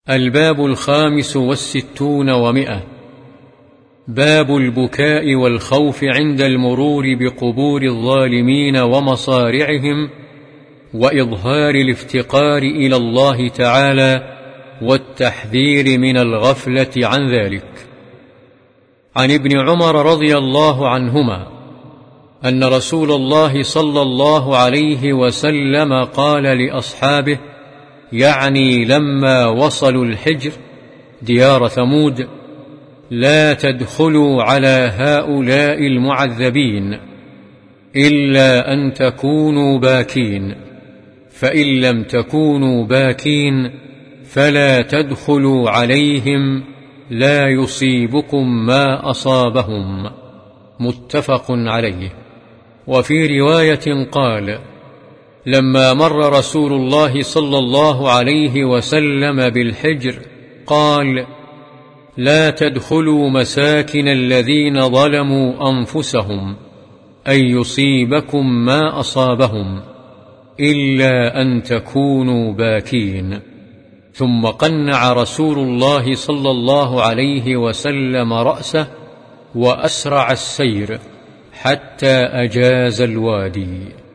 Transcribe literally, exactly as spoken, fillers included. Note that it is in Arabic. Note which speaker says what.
Speaker 1: الباب الخامس والستون ومئة. باب البكاء والخوف عند المرور بقبور الظالمين ومصارعهم، وإظهار الافتقار إلى الله تعالى والتحذير من الغفلة عن ذلك. عن ابن عمر رضي الله عنهما أن رسول الله صلى الله عليه وسلم قال لأصحابه، يعني لما وصلوا الحجر ديار ثمود: لا تدخلوا على هؤلاء المعذبين إلا أن تكونوا باكين، فإن لم تكونوا باكين فلا تدخلوا عليهم لا يصيبكم ما أصابهم. متفق عليه. وفي رواية قال: لما مر رسول الله صلى الله عليه وسلم بالحجر قال: لا تدخلوا مساكن الذين ظلموا أنفسهم أن يصيبكم ما أصابهم إلا أن تكونوا باكين. ثم قنع رسول الله صلى الله عليه وسلم رأسه وأسرع السير حتى أجاز الوادي.